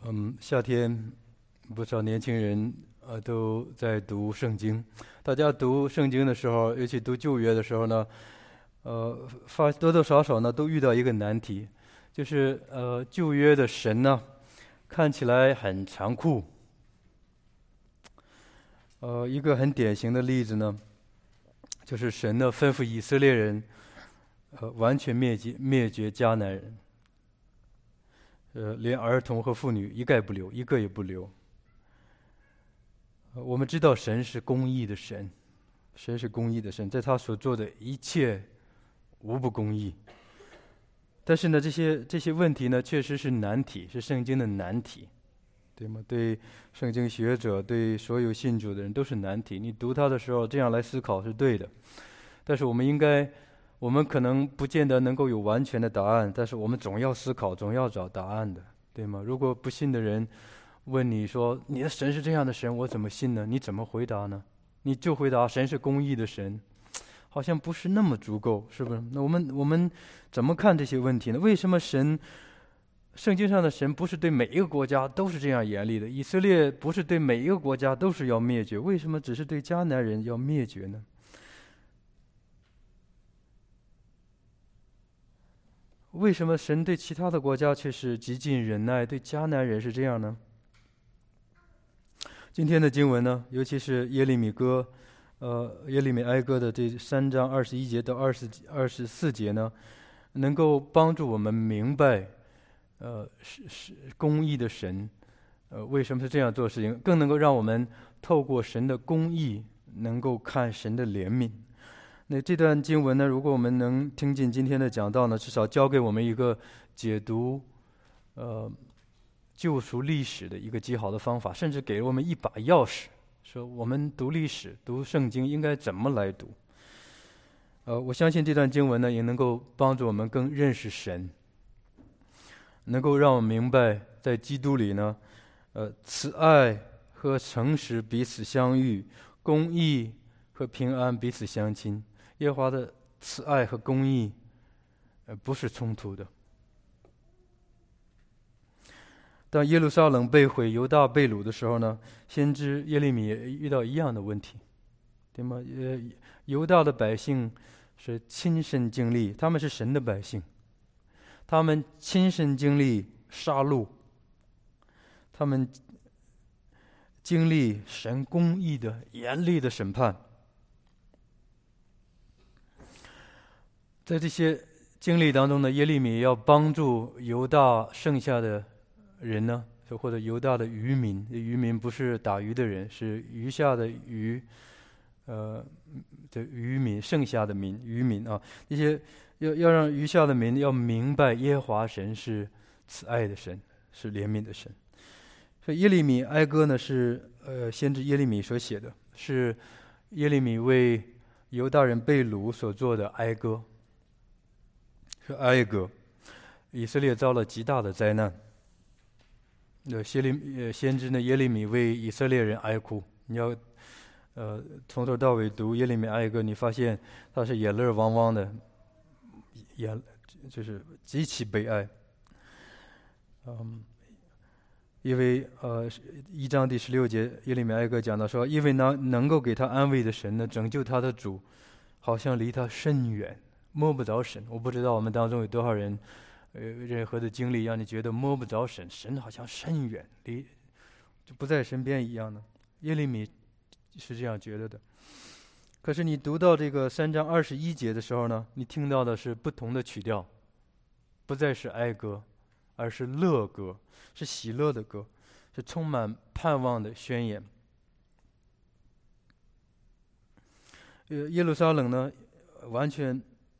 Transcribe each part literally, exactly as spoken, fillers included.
嗯，夏天不少年轻人呃都在读圣经。大家读圣经的时候，尤其读旧约的时候呢，呃，发多多少少呢都遇到一个难题，就是呃旧约的神呢看起来很残酷。呃，一个很典型的例子呢，就是神呢吩咐以色列人呃完全灭绝灭绝迦南人。呃，连儿童和妇女一概不留，一个也不留。呃我们知道神是公义的神，神是公义的神，在他所做的一切无不公义。但是呢，这些这些问题呢，确实是难题，是圣经的难题，对吗？对圣经学者，对所有信主的人都是难题。你读它的时候，这样来思考是对的。但是我们应该。我们可能不见得能够有完全的答案，但是我们总要思考，总要找答案的，对吗？如果不信的人问你说你的神是这样的神，我怎么信呢？你怎么回答呢？你就回答神是公义的神，好像不是那么足够，是不是？那我们我们怎么看这些问题呢？为什么神圣经上的神不是对每一个国家都是这样严厉的？以色列不是对每一个国家都是要灭绝，为什么只是对迦南人要灭绝呢？为什么神对其他的国家却是极尽忍耐，对迦南人是这样呢？今天的经文呢，尤其是耶利米歌，呃，耶利米哀歌的这三章二十一节到二十二十四节呢，能够帮助我们明白，呃，是是公义的神，呃，为什么是这样做事情，更能够让我们透过神的公义，能够看神的怜悯。那这段经文呢，如果我们能听进今天的讲道呢，至少教给我们一个解读呃救赎历史的一个极好的方法，甚至给了我们一把钥匙，说我们读历史读圣经应该怎么来读。呃我相信这段经文呢，也能够帮助我们更认识神，能够让我们明白在基督里呢，呃慈爱和诚实彼此相遇，公义和平安彼此相亲。耶和华的慈爱和公义，呃，不是冲突的。当耶路撒冷被毁、犹大被掳的时候呢，先知耶利米也遇到一样的问题，对吗？呃，犹大的百姓是亲身经历，他们是神的百姓，他们亲身经历杀戮，他们经历神公义的严厉的审判。在这些经历当中呢，耶利米要帮助犹大剩下的人呢，或者犹大的渔民，渔民不是打鱼的人，是余下的鱼，呃，的渔民，剩下的民，渔民啊，这些要要让余下的民要明白耶和华神是慈爱的神，是怜悯的神。所以耶利米哀歌呢，是呃先知耶利米所写的，是耶利米为犹大人被掳所做的哀歌。是哀歌，以色列遭了极大的灾难。那先利先知呢耶利米为以色列人哀哭。你要呃从头到尾读耶利米哀歌，你发现他是眼泪汪汪的，眼就是极其悲哀。嗯，因为呃一章第十六节耶利米哀歌讲到说，因为能能够给他安慰的神呢，拯救他的主，好像离他甚远。摸不着神，我不知道我们当中有多少人，呃，任何的经历让你觉得摸不着神，神好像甚远，离就不在身边一样呢。耶利米是这样觉得的。可是你读到这个三章二十一节的时候呢，你听到的是不同的曲调，不再是哀歌，而是乐歌，是喜乐的歌，是充满盼望的宣言。呃，耶路撒冷呢，完全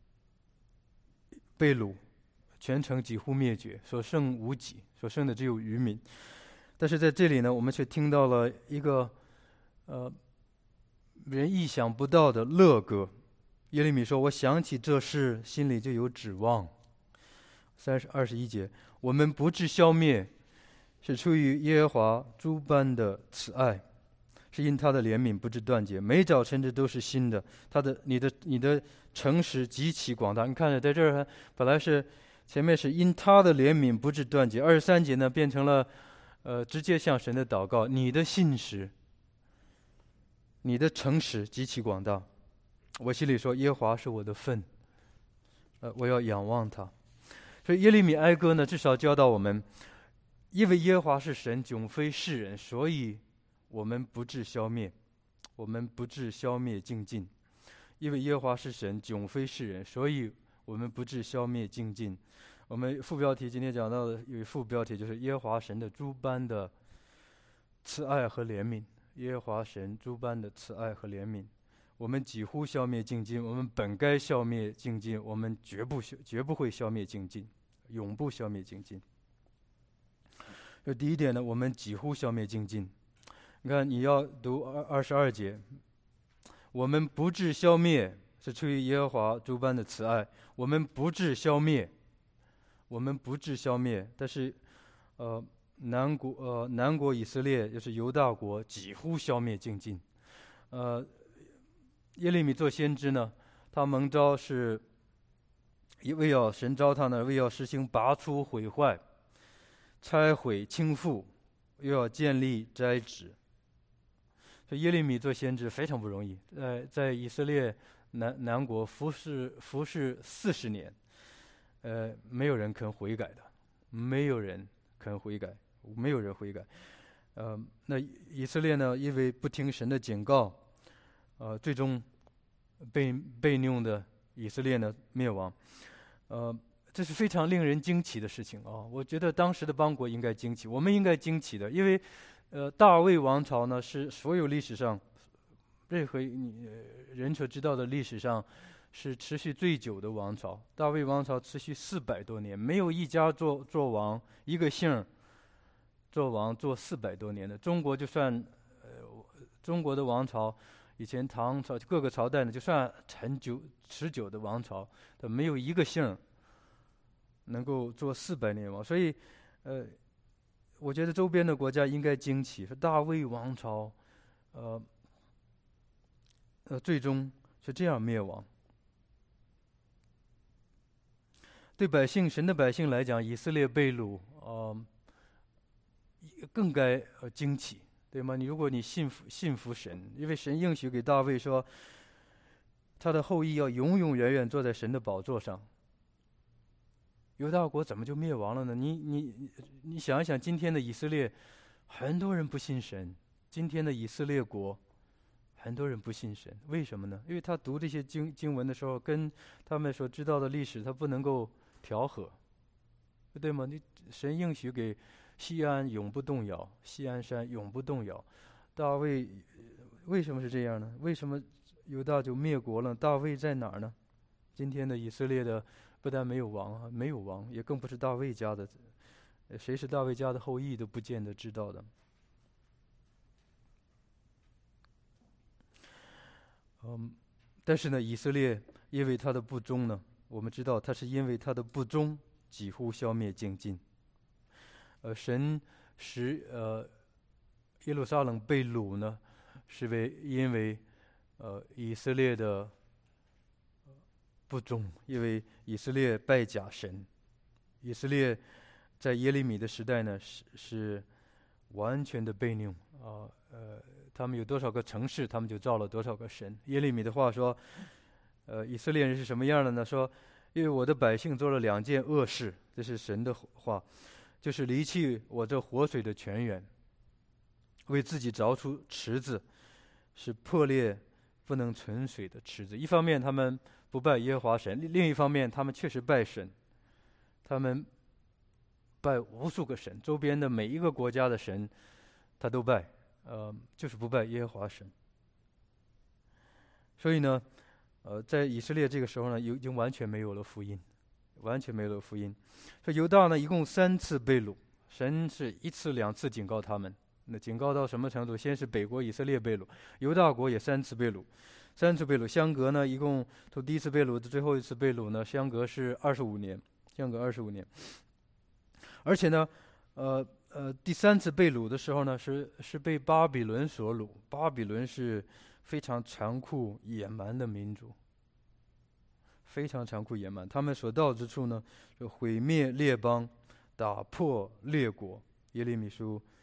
被掳，全城几乎灭绝，所剩无几，所剩的只有渔民。但是在这里呢，我们却听到了一个呃人意想不到的乐歌。耶利米说：“我想起这事，心里就有指望。”三十二十一节，我们不致消灭，是出于耶和华诸般的慈爱，是因他的怜悯不致断绝，每早晨这都是新的。他的你的你的诚实极其广大。你看着在这儿，本来是前面是因他的怜悯不致断绝，二十三节呢变成了呃，直接向神的祷告，你的信实，你的诚实极其广大。我心里说，耶和华是我的份，呃，我要仰望他。所以耶利米哀歌呢，至少教导我们，因为耶和华是神，迥非世人，所以我们不致消灭，我们不致消灭尽尽。因为耶和华是神，迥非世人，所以我们不致消灭尽尽。我们副标题今天讲到的有一副标题，就是耶和华神的诸般的慈爱和怜悯。耶和华神诸般的慈爱和怜悯，我们几乎消灭尽尽，我们本该消灭尽尽，我们绝不绝不会消灭尽尽，永不消灭尽尽。这第一点呢，我们几乎消灭尽尽。你看，你要读二二十二节，我们不致消灭，是出于耶和华诸般的慈爱。我们不致消灭，我们不致消灭。但是，呃，南国呃南国以色列就是犹大国，几乎消灭尽尽。呃，耶利米做先知呢，他蒙召是，为要神召他呢，为要实行拔出毁坏、拆毁倾覆，又要建立摘止。所以耶利米做先知非常不容易，在在以色列南南国服侍服侍四十年，呃，没有人肯悔改的，没有人肯悔改，没有人悔改。呃，那以色列呢，因为不听神的警告，呃，最终被被弄的以色列呢灭亡。呃，这是非常令人惊奇的事情啊！我觉得当时的邦国应该惊奇，我们应该惊奇的，因为。呃，大卫王朝呢，是所有历史上任何你、呃、人所知道的历史上是持续最久的王朝。大卫王朝持续四百多年，没有一家做做王，一个姓做王做四百多年的。中国就算呃中国的王朝，以前唐朝各个朝代呢，就算很久持久的王朝，它没有一个姓能够做四百年王，所以呃。我觉得周边的国家应该惊奇，说大卫王朝，呃，呃，最终是这样灭亡。对百姓，神的百姓来讲，以色列被掳，呃，更该呃惊奇，对吗？你如果你信服信服神，因为神应许给大卫说，他的后裔要永永远远坐在神的宝座上。犹大国怎么就灭亡了呢？你你你想一想，今天的以色列，很多人不信神。今天的以色列国，很多人不信神，为什么呢？因为他读这些经经文的时候，跟他们所知道的历史，他不能够调和，对吗？你神应许给西安永不动摇，西安山永不动摇。大卫为什么是这样呢？为什么犹大就灭国了？大卫在哪儿呢？今天的以色列的。不但没有王，没有王，也更不是大卫家的，谁是大卫家的后裔都不见得知道的。嗯，但是呢，以色列因为他的不忠呢，我们知道他是因为他的不忠几乎消灭尽尽。呃，神使呃耶路撒冷被掳呢，是为因为呃以色列的。不忠，因为以色列拜假神。以色列在耶利米的时代呢，是是完全的悖逆啊。呃，他们有多少个城市，他们就造了多少个神。耶利米的话说，呃，以色列人是什么样的呢？说，因为我的百姓做了两件恶事，这是神的话，就是离弃我这活水的泉源，为自己凿出池子，是破裂不能存水的池子。一方面，他们不拜耶和华神，另一方面，他们确实拜神，他们拜无数个神，周边的每一个国家的神，他都拜，呃，就是不拜耶和华神。所以呢，呃，在以色列这个时候呢，已经完全没有了福音，完全没有了福音。说犹大呢，一共三次被掳，神是一次两次警告他们。那警告到什么程度？先是北国以色列被掳，犹大国也三次被掳。三次被掳，相隔呢，一共从第一次被掳的最后一次被掳呢，相隔是二十五年，相隔二十五年。而且呢，呃呃，第三次被掳的时候呢，是是被巴比伦所掳。巴比伦是非常残酷野蛮的民族，非常残酷野蛮。他们所到之处呢，就毁灭列邦，打破列国。耶利米书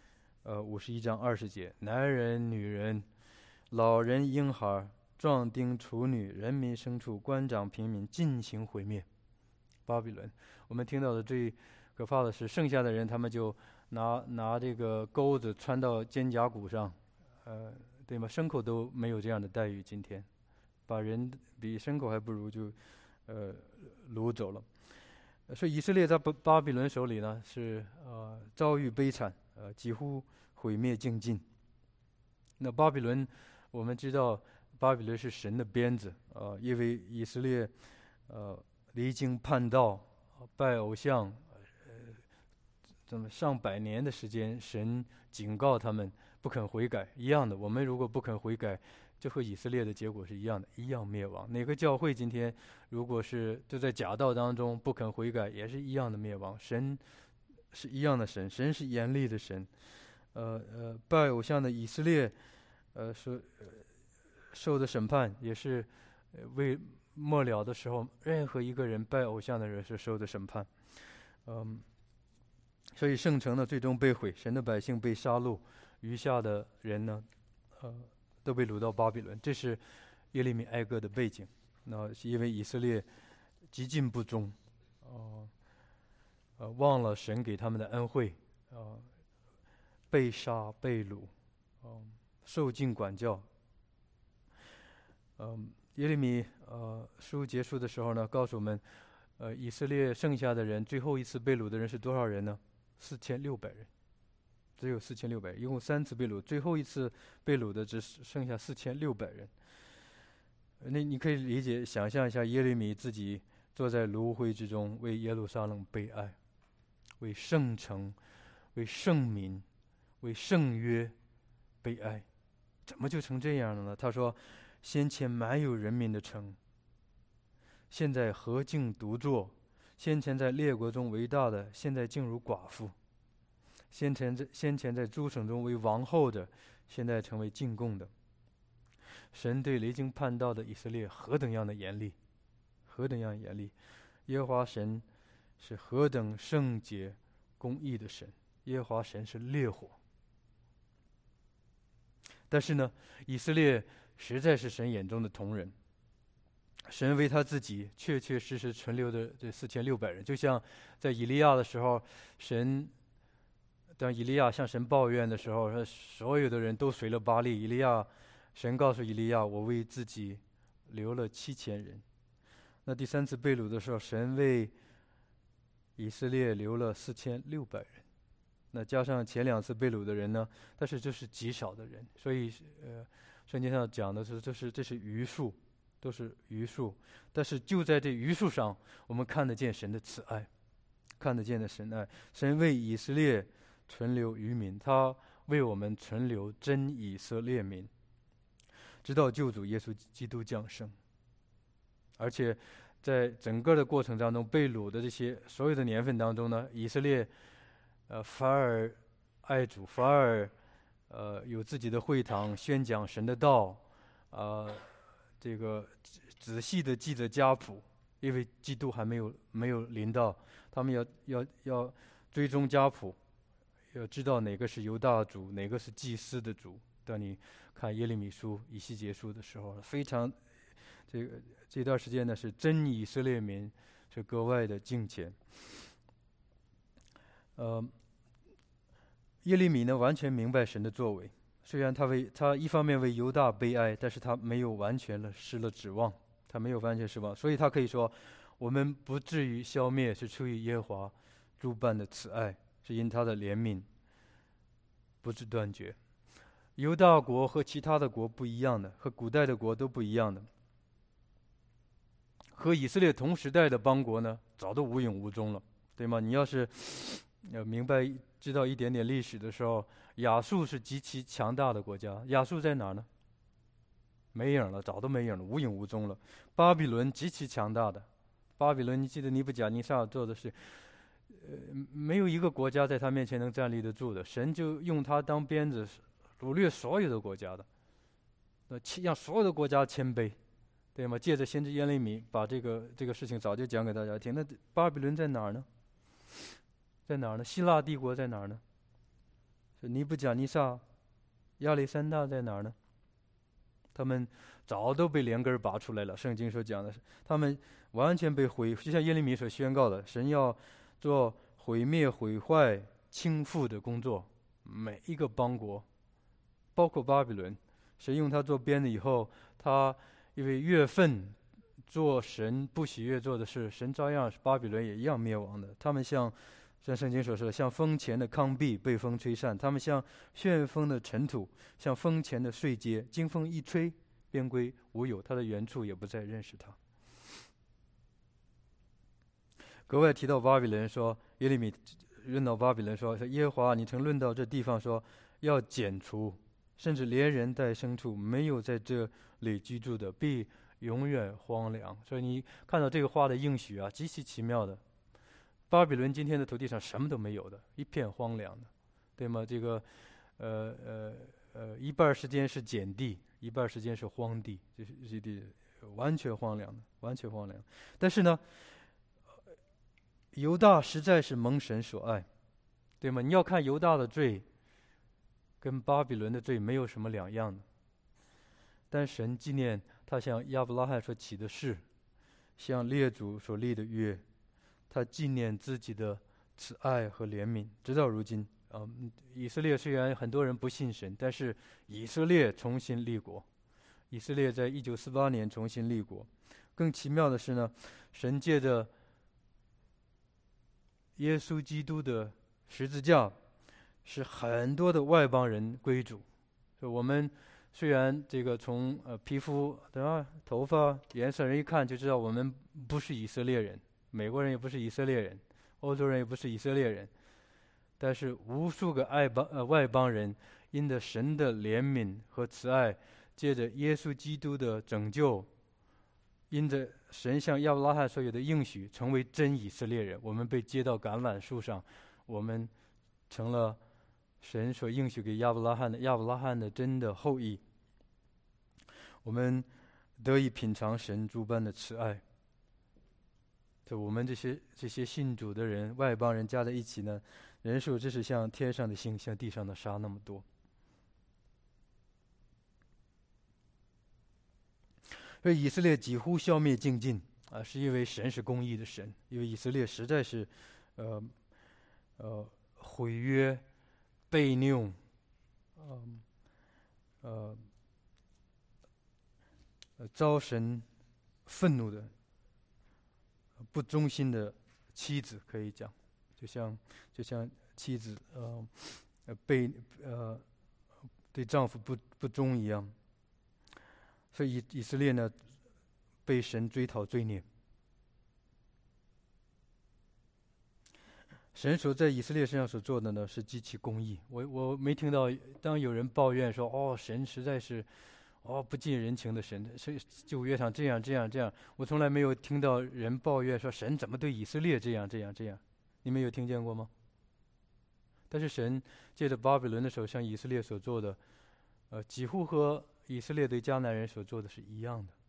呃五十一章二十节，男人、女人、老人、婴孩、壮丁、处女、人民、牲畜、官长、平民，尽行毁灭。巴比伦，我们听到的最可怕的是，剩下的人他们就拿拿这个钩子穿到肩胛骨上，呃，对吗？牲口都没有这样的待遇，今天把人比牲口还不如就，呃，掳走了。所以以色列在巴巴比伦手里呢，是呃遭遇悲惨，呃几乎毁灭尽尽。那巴比伦，我们知道巴比伦是神的鞭子，呃，因为以色列，呃。离经叛道，拜偶像，呃，这么上百年的时间，神警告他们不肯悔改，一样的。我们如果不肯悔改，就和以色列的结果是一样的，一样灭亡。哪个教会今天如果是就在假道当中不肯悔改，也是一样的灭亡。神是一样的神，神是严厉的神。呃呃，拜偶像的以色列，呃，受呃受的审判也是，呃、为。末了的时候，任何一个人拜偶像的人是受的审判，嗯，所以圣城呢最终被毁，神的百姓被杀戮，余下的人呢，呃，都被掳到巴比伦。这是耶利米哀歌的背景。那是因为以色列极尽不忠，呃，呃，忘了神给他们的恩惠，呃，被杀被掳，呃，受尽管教，嗯、呃。耶利米呃书结束的时候呢，告诉我们，呃，以色列剩下的人，最后一次被掳的人是多少人呢？四千六百人，只有四千六百人，一共三次被掳，最后一次被掳的只剩下四千六百人。那你可以理解、想象一下，耶利米自己坐在炉灰之中，为耶路撒冷悲哀，为圣城、为圣民、为圣约悲哀，怎么就成这样了呢？他说。先前满有人民的城，现在何竟独坐？先前在列国中为大的，现在竟如寡妇；先前在先前在诸省中为王后的，现在成为进贡的。神对离经叛道的以色列何等样的严厉，何等样严厉！耶和华神是何等圣洁、公义的神，耶和华神是烈火。但是呢，以色列实在是神眼中的瞳人，神为他自己确确实实存留的这四千六百人，就像在以利亚的时候，神当以利亚向神抱怨的时候，说所有的人都随了巴力。以利亚，神告诉以利亚，我为自己留了七千人。那第三次被掳的时候，神为以色列留了四千六百人。那加上前两次被掳的人呢，但是这是极少的人，所以呃。圣经上讲的是，这是这是余数，都是余数。但是就在这余数上，我们看得见神的慈爱，看得见的神爱。神为以色列存留余民，他为我们存留真以色列民，直到救主耶稣基督降生。而且在整个的过程当中，被掳的这些所有的年份当中呢，以色列呃反而爱主，反而。呃，有自己的会堂，宣讲神的道，呃，这个仔细的记着家谱，因为基督还没有没有临到，他们要要要追踪家谱，要知道哪个是犹大族，哪个是祭司的族。当你看耶利米书、以西结书的时候，非常这个这段时间呢是真以色列民，是格外的敬虔。呃。耶利米呢，完全明白神的作为。虽然他为他一方面为犹大悲哀，但是他没有完全的失了指望，他没有完全失望，所以他可以说，我们不至于消灭，是出于耶和华诸般的慈爱，是因他的怜悯不致断绝。犹大国和其他的国不一样的，和古代的国都不一样的，和以色列同时代的邦国呢，早都无影无踪了，对吗？你要是要明白。知道一点点历史的时候，亚述是极其强大的国家。亚述在哪儿呢？没影了，早都没影了，无影无踪了。巴比伦极其强大的，巴比伦，你记得尼布甲尼撒做的是，呃，没有一个国家在他面前能站立得住的。神就用他当鞭子，掳掠所有的国家的，那让所有的国家谦卑，对吗？借着先知耶利米，把这个这个事情早就讲给大家听。那巴比伦在哪儿呢？在哪儿呢？希腊帝国在哪儿呢？ 是尼布甲尼撒、亚历山大在哪儿呢？他们早都被连根拔出来了。圣经所讲的是，他们完全被毁，就像耶利米所宣告的，神要做毁灭、毁坏、倾覆的工作。每一个邦国，包括巴比伦，神用他做鞭子以后，他因为月份做神不喜悦做的事，神照样巴比伦也一样灭亡的。他们像像圣经所说的，像风前的糠秕被风吹散；他们像旋风的尘土，像风前的碎秸，经风一吹，便归无有，他的原处也不再认识他。格外提到巴比伦说，耶利米论到巴比伦说，耶和华，你曾论到这地方说要剪除，甚至连人带牲畜没有在这里居住的，必永远荒凉。所以你看到这个话的应许啊，极其奇妙的。巴比伦今天的土地上什么都没有的，一片荒凉的，对吗？这个，呃呃呃，一半时间是碱地，一半时间是荒地，就是这地完全荒凉的，完全荒凉。但是呢，犹大实在是蒙神所爱，对吗？你要看犹大的罪，跟巴比伦的罪没有什么两样的。但神纪念他向亚伯拉罕所起的誓，向列祖所立的约。他纪念自己的慈爱和怜悯，直到如今。嗯，以色列虽然很多人不信神，但是以色列重新立国。以色列在一九四八年重新立国。更奇妙的是呢，神借着耶稣基督的十字架，使很多的外邦人归主。所以我们虽然这个从呃皮肤对吧、头发颜色，人一看就知道我们不是以色列人。美国人也不是以色列人，欧洲人也不是以色列人，但是无数个外邦呃外邦人，因着神的怜悯和慈爱，借着耶稣基督的拯救，因着神向亚伯拉罕所有的应许，成为真以色列人。我们被接到橄榄树上，我们成了神所应许给亚伯拉罕的亚伯拉罕的真的后裔。我们得以品尝神诸般的慈爱。就我们这些这些信主的人，外邦人加在一起呢，人数真是像天上的星，像地上的沙那么多。所以以色列几乎消灭净尽啊，是因为神是公义的神，因为以色列实在是，呃，呃，毁约、悖拗，嗯，呃，呃，遭神愤怒的。不忠心的妻子可以讲，就像就像妻子呃呃被呃对丈夫不不忠一样，所以以以色列呢被神追讨罪孽。神所在以色列身上所做的呢是极其公义。我我没听到当有人抱怨说哦神实在是。哦，不近人情的神，是旧约上这样这样这样，我从来没有听到人抱怨说神怎么对以色列这样这样这样，你们有听见过吗？但是神借着巴比伦的手向以色列所做的，呃，几乎和以色列对迦南人所做的是一样的，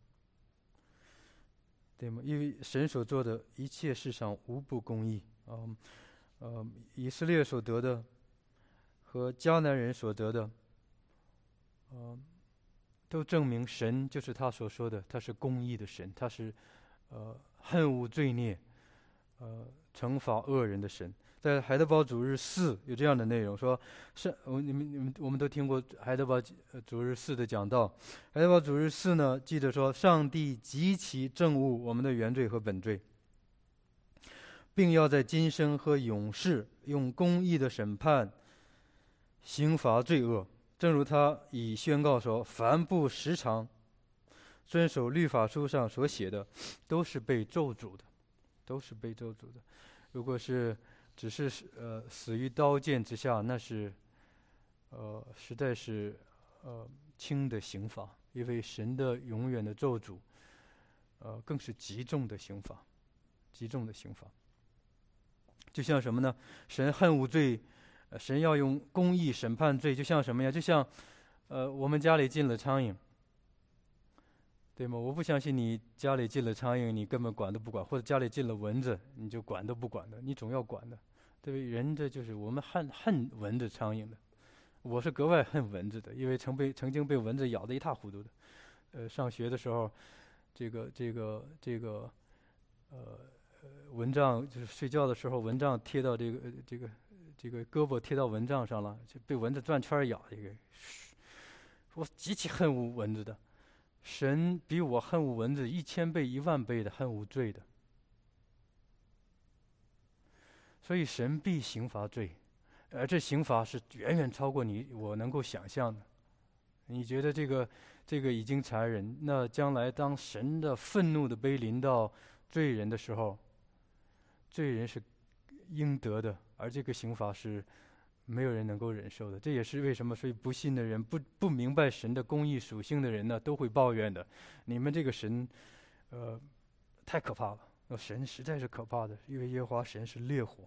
对吗？因为神所做的一切世上无不公义，嗯，呃，以色列所得的和迦南人所得的，嗯、呃。都证明神就是他所说的，他是公义的神，他是呃恨恶罪孽，呃惩罚恶人的神。在海德堡主日四有这样的内容，说是我你们你们我们都听过海德堡主日四的讲道。海德堡主日四呢，记着说，上帝极其憎恶我们的原罪和本罪，并要在今生和永世用公义的审判刑罚罪恶。正如他已宣告说，凡不时常遵守律法书上所写的，都是被咒诅的，都是被咒诅的。如果是只是呃死于刀剑之下，那是呃实在是呃轻的刑罚，因为神的永远的咒诅，呃更是极重的刑罚，极重的刑罚。就像什么呢？神恨无罪。神要用公义审判罪，就像什么呀？就像，呃，我们家里进了苍蝇，对吗？我不相信你家里进了苍蝇，你根本管都不管；或者家里进了蚊子，你就管都不管的，你总要管的，对不对？人这就是我们恨恨蚊子、苍蝇的， 我是格外恨蚊子的，因为曾被曾经被蚊子咬得一塌糊涂的。呃，上学的时候，这个这个这个，呃，蚊帐就是睡觉的时候，蚊帐贴到这个这个这个胳膊贴到蚊帐上了，就被蚊子转圈咬。这个，我极其恨恶蚊子的。神比我恨恶蚊子一千倍、一万倍的恨恶罪的，所以神必刑罚罪，而这刑罚是远远超过你我能够想象的。你觉得这个这个已经残忍，那将来当神的愤怒的杯临到罪人的时候，罪人是应得的，而这个刑罚是没有人能够忍受的。这也是为什么所以不信的人、不不明白神的公义属性的人呢，都会抱怨的。你们这个神，呃，太可怕了。那神实在是可怕的，因为耶和华神是烈火，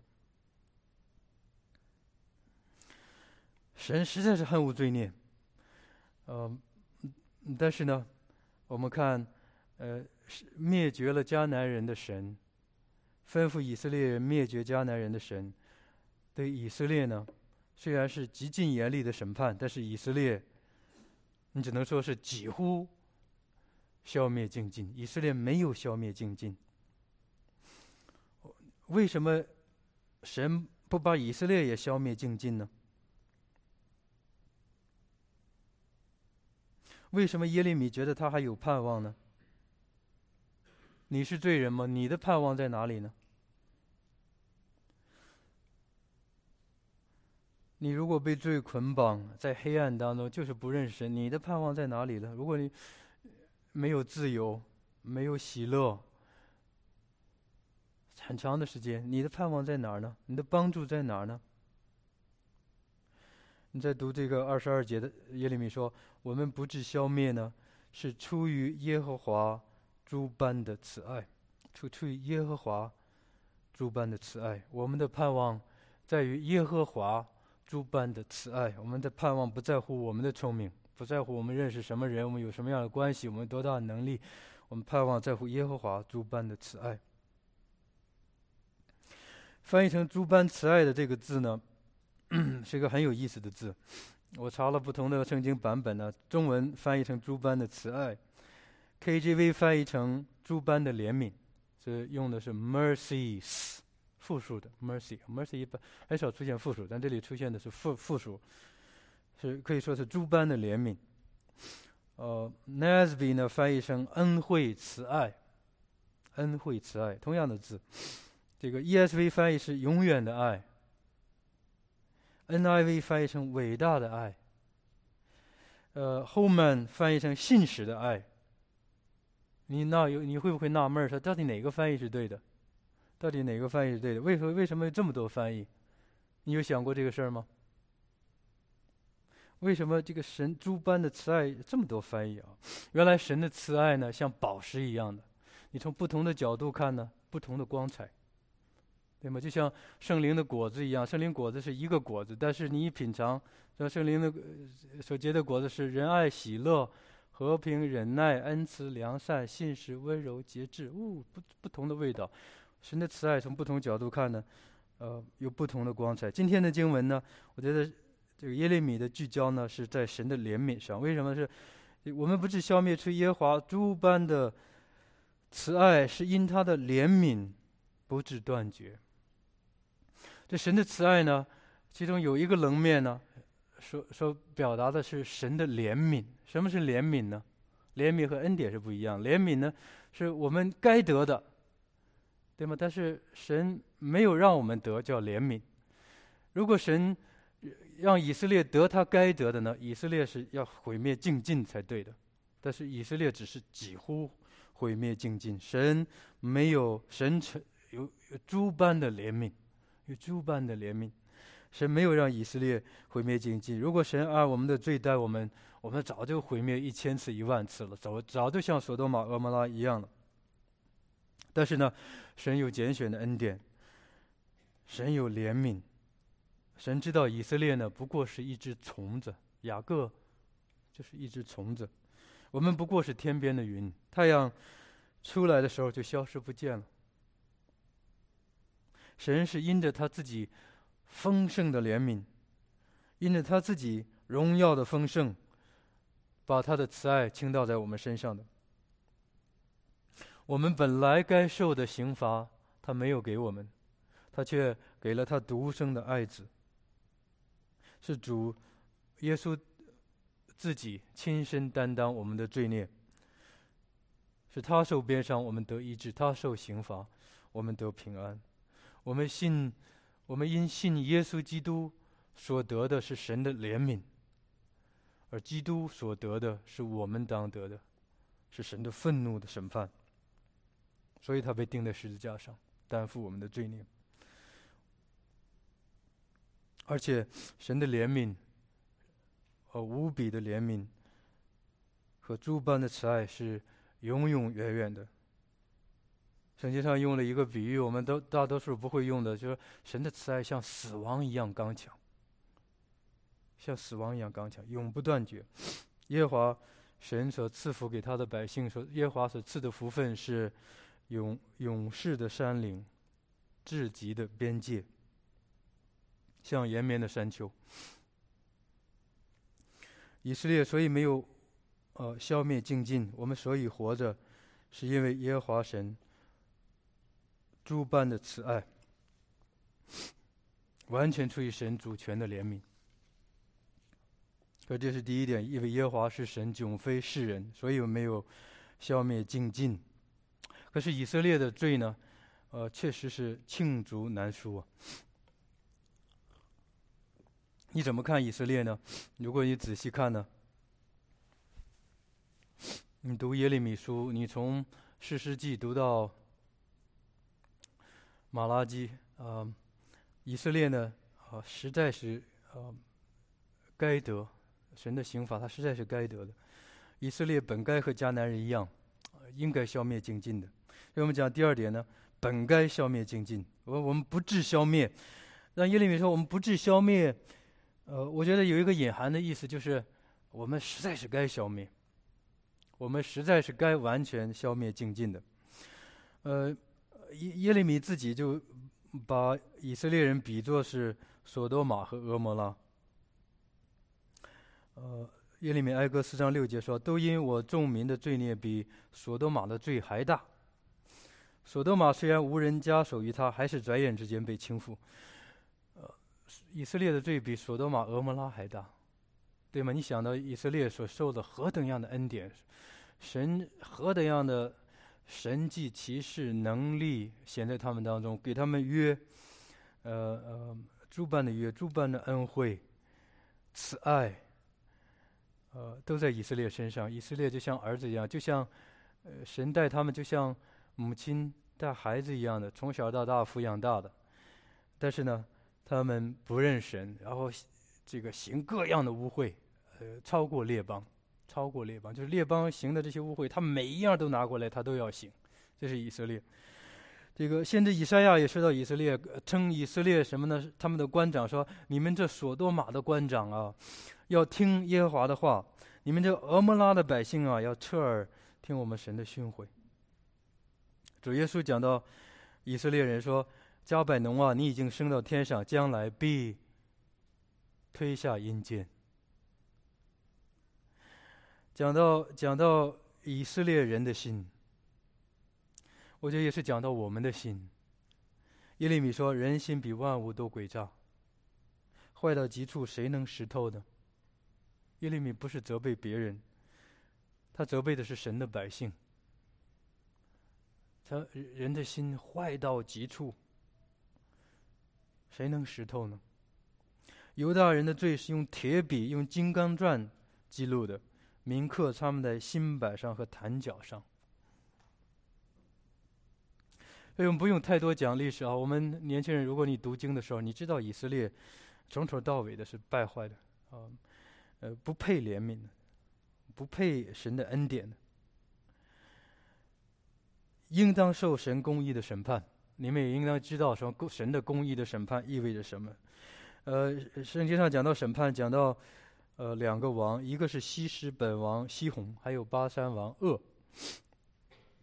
神实在是恨恶罪孽。呃，但是呢，我们看，呃，灭绝了迦南人的神，吩咐以色列人灭绝迦南人的神，对以色列呢，虽然是极尽严厉的审判，但是以色列，你只能说是几乎消灭净尽。以色列没有消灭净尽。为什么神不把以色列也消灭净尽呢？为什么耶利米觉得他还有盼望呢？你是罪人吗？你的盼望在哪里呢？你如果被罪捆绑，在黑暗当中，就是不认识神，你的盼望在哪里呢？如果你没有自由，没有喜乐，很长的时间，你的盼望在哪儿呢？你的帮助在哪儿呢？你在读这个二十二节的耶利米说：“我们不致消灭呢，是出于耶和华诸般的慈爱，出出于耶和华诸般的慈爱。我们的盼望在于耶和华诸般的慈爱。我们的盼望不在乎我们的聪明，不在乎我们认识什么人，我们有什么样的关系，我们多大的能力。我们盼望在乎耶和华诸般的慈爱。”翻译成“诸般慈爱”的这个字呢，是一个很有意思的字。我查了不同的圣经版本呢，中文翻译成“诸般的慈爱 ”，K J V 翻译成“诸般的怜悯”，这用的是 mercies 复数的 mercy，mercy 一般很少出现复数，但这里出现的是复复数，是可以说是诸般的怜悯。呃 ，N A S B 呢翻译成恩惠慈爱，恩惠慈爱，同样的字。这个 E S V 翻译是永远的爱。N I V 翻译成伟大的爱，呃 Holman 翻译成信实的爱。你那有你会不会纳闷儿，说到底哪个翻译是对的？到底哪个翻译是对的？为什么为什么有这么多翻译？你有想过这个事儿吗？为什么这个神诸般的慈爱这么多翻译啊？原来神的慈爱呢，像宝石一样的，你从不同的角度看呢，不同的光彩。对吗？就像圣灵的果子一样，圣灵果子是一个果子，但是你一品尝，说圣灵的所结的果子是仁爱、喜乐、和平、忍耐、恩慈、良善、信实、温柔、节制，哦，不不同的味道。神的慈爱从不同角度看呢，呃，有不同的光彩。今天的经文呢，我觉得这个耶利米的聚焦呢是在神的怜悯上。为什么是？我们不是消灭出耶和华诸般的慈爱，是因他的怜悯不致断绝。这神的慈爱呢，其中有一个棱面呢，说说表达的是神的怜悯。什么是怜悯呢？怜悯和恩典是不一样。怜悯呢，是我们该得的，对吗？但是神没有让我们得，叫怜悯。如果神让以色列得他该得的呢，以色列是要毁灭尽尽才对的。但是以色列只是几乎毁灭尽尽，神没有，神有有诸般的怜悯。有诸般的怜悯，神没有让以色列毁灭尽尽。如果神按我们的罪待我们，我们早就毁灭一千次、一万次了，早早就像索多玛、蛾摩拉一样了。但是呢，神有拣选的恩典，神有怜悯，神知道以色列呢不过是一只虫子，雅各就是一只虫子，我们不过是天边的云，太阳出来的时候就消失不见了。神是因着他自己丰盛的怜悯， 因着他自己荣耀的丰盛，把他的慈爱倾倒在我们身上的。我们本来该受的刑罚，他没有给我们，他却给了他独生的爱子。是主耶稣自己亲身担当我们的罪孽，是他受鞭伤，我们得医治；他受刑罚，我们得平安。我们信，我们因信耶稣基督所得的是神的怜悯，而基督所得的是我们当得的，是神的愤怒的审判。所以他被钉在十字架上，担负我们的罪孽。而且神的怜悯，呃，无比的怜悯和诸般的慈爱是永永远远的。圣经上用了一个比喻，我们都大多数不会用的，就是神的慈爱像死亡一样刚强，像死亡一样刚强，永不断绝。耶和华神所赐福给他的百姓，说耶和华所赐的福分是永永世的山岭，至极的边界，像延绵的山丘。以色列所以没有呃消灭尽尽，我们所以活着，是因为耶和华神诸般的慈爱，完全出于神主权的怜悯。可这是第一点，因为耶和华是神，迥非世人，所以没有消灭尽尽。可是以色列的罪呢，呃，确实是罄竹难书啊。你怎么看以色列呢？如果你仔细看呢，你读耶利米书，你从士师记读到马拉基，呃，以色列呢，啊、呃，实在是呃该得神的刑罚，他实在是该得的。以色列本该和迦南人一样，呃、应该消灭尽尽的。所以我们讲第二点呢，本该消灭尽尽，我我们不致消灭。让耶利米说我们不致消灭，呃，我觉得有一个隐含的意思，就是我们实在是该消灭，我们实在是该完全消灭尽尽的。呃，耶耶利米自己就把以色列人比作是索多玛和俄摩拉。呃，耶利米哀歌四章六节说：“都因我众民的罪孽比索多玛的罪还大。索多玛虽然无人加手于他，还是转眼之间被倾覆。”呃，以色列的罪比索多玛、俄摩拉还大，对吗？你想到以色列所受的何等样的恩典，神何等样的神迹奇事能力显在他们当中，给他们约，呃呃，诸般的约，诸般的恩惠、慈爱，呃，都在以色列身上。以色列就像儿子一样，就像，呃，神带他们就像母亲带孩子一样的，从小到大抚养大的。但是呢，他们不认神，然后这个行各样的污秽，呃，超过列邦。超过列邦，就是列邦行的这些污秽，他们每一样都拿过来，他都要行。这是以色列。这个先知以赛亚也说到以色列，称以色列什么呢？他们的官长说：“你们这索多玛的官长啊，要听耶和华的话；你们这俄摩拉的百姓啊，要侧耳听我们神的训诲。”主耶稣讲到以色列人说：“加百农啊，你已经升到天上，将来必推下阴间。”讲到讲到以色列人的心，我觉得也是讲到我们的心。耶利米说：“人心比万物都诡诈，坏到极处，谁能识透呢？”耶利米不是责备别人，他责备的是神的百姓。他人的心坏到极处，谁能识透呢？犹大人的罪是用铁笔、用金刚钻记录的。铭刻他们在心板上和坛角上。所以我们不用太多讲历史啊。我们年轻人，如果你读经的时候，你知道以色列从头到尾的是败坏的啊，呃，不配怜悯的，不配神的恩典的，应当受神公义的审判。你们也应当知道说神的公义的审判意味着什么。呃，圣经上讲到审判，讲到。呃，两个王，一个是西施本王西宏，还有巴山王噩。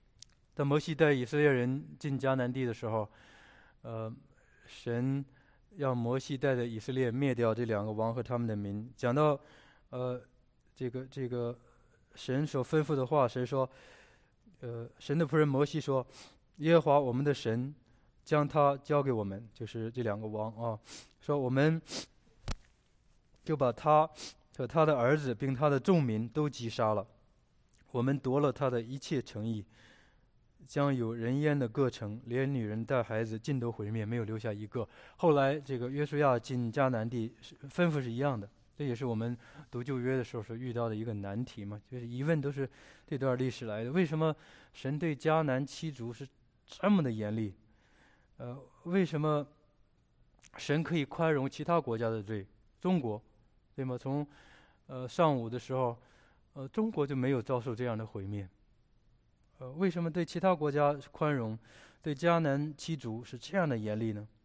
当摩西带以色列人进迦南地的时候，呃，神让摩西带着以色列灭掉这两个王和他们的民。讲到，呃，这个这个神所吩咐的话，神说，呃，神的仆人摩西说，耶和华我们的神将他交给我们，就是这两个王啊，说我们就把他和他的儿子并他的众民都击杀了，我们夺了他的一切诚意，将有人烟的各城，连女人带孩子尽都毁灭，没有留下一个。后来这个约书亚进迦南地，吩咐是一样的，这也是我们读旧约的时候所遇到的一个难题嘛，就是疑问都是这段历史来的。为什么神对迦南七族是这么的严厉？呃，为什么神可以宽容其他国家的罪？中国，对吗？从呃上午的时候，呃中国就没有遭受这样的毁灭。呃，为什么对其他国家宽容，对迦南七族是这样的严厉呢？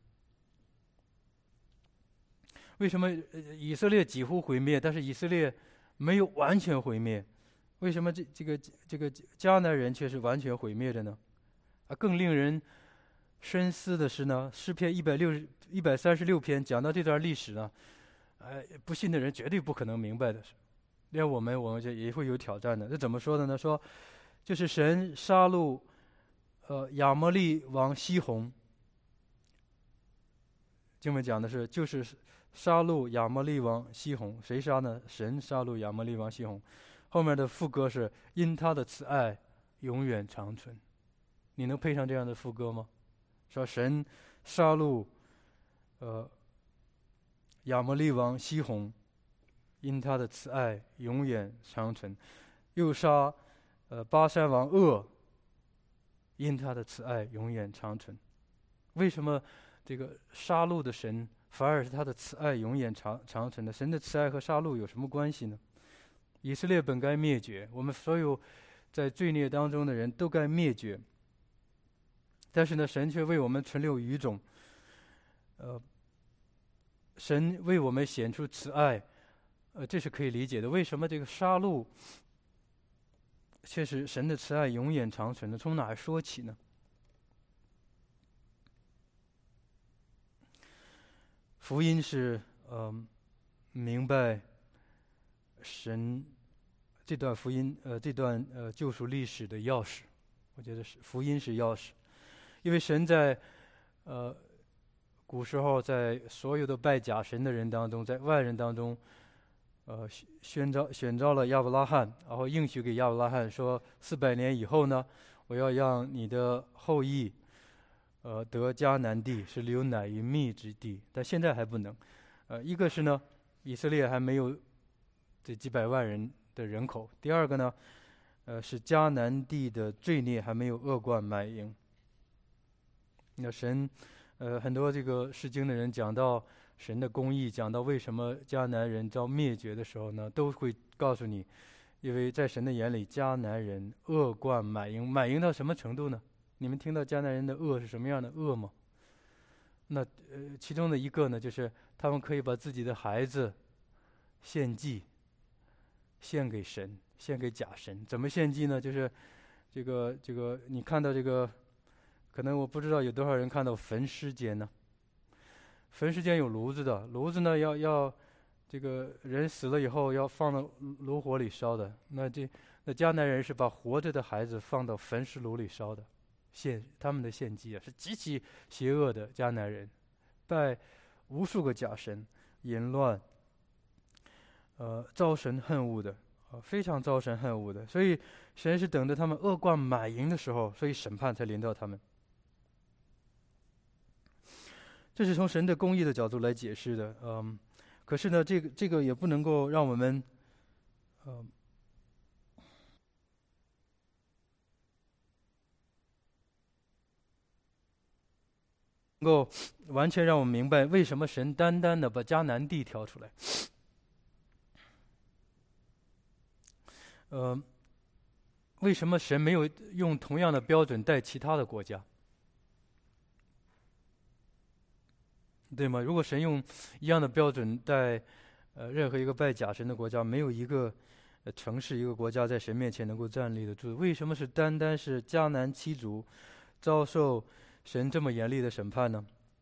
为什么以色列几乎毁灭，但是以色列没有完全毁灭？为什么这这个这个迦南人却是完全毁灭的呢？啊，更令人深思的是呢，诗篇一百六十一百三十六篇讲到这段历史呢，哎，不信的人绝对不可能明白的，连我们我们就也会有挑战的。这怎么说的呢？说就是神杀戮，呃，亚摩利王西宏。经文讲的是，就是杀戮亚摩利王西宏，谁杀呢？神杀戮亚摩利王西宏。后面的副歌是因他的慈爱永远长存。你能配上这样的副歌吗？说神杀戮，呃，亚摩利王西宏，因他的慈爱永远长存，又杀呃巴山王噩，因他的慈爱永远长存。为什么这个杀戮的神反而是他的慈爱永远长长存的？神的慈爱和杀戮有什么关系呢？以色列本该灭绝，我们所有在罪孽当中的人都该灭绝，但是呢，神却为我们存留余种。呃，神为我们显出慈爱，呃，这是可以理解的。为什么这个杀戮却是神的慈爱永远长存的？从哪儿说起呢？福音是呃明白神这段福音呃这段呃救赎历史的钥匙。我觉得是福音是钥匙，因为神在呃古时候在所有的拜假神的人当中，在外人当中，呃宣召选召了亚伯拉罕，然后应许给亚伯拉罕说，四百年以后呢，我要让你的后裔呃，得迦南地，是流奶与蜜之地，但现在还不能。呃，一个是呢，以色列还没有这几百万人的人口；第二个呢，呃，是迦南地的罪孽还没有恶贯满盈。那神，呃，很多这个释经的人讲到神的公义，讲到为什么迦南人遭灭绝的时候呢，都会告诉你，因为在神的眼里，迦南人恶贯满盈，满盈到什么程度呢？你们听到迦南人的恶是什么样的恶吗？那呃，其中的一个呢，就是他们可以把自己的孩子献祭，献给神，献给假神。怎么献祭呢？就是这个这个，你看到这个，可能我不知道有多少人看到焚尸间呢？焚尸间有炉子的，炉子呢要要这个人死了以后要放到炉火里烧的。那这那迦南人是把活着的孩子放到焚尸炉里烧的。献他们的献祭啊，是极其邪恶的迦南人，拜无数个假神，淫乱，呃，招神恨恶的，呃，非常招神恨恶的。所以神是等着他们恶贯满盈的时候，所以审判才临到他们。这是从神的公义的角度来解释的，嗯，可是呢，这个这个也不能够让我们，嗯。能够完全让我们明白为什么神单单的把迦南地挑出来。呃，为什么神没有用同样的标准待其他的国家？对吗？如果神用一样的标准待呃任何一个拜假神的国家，没有一个、呃、城市、一个国家在神面前能够站立得住。为什么是单单是迦南七族遭受神这么严厉的审判呢？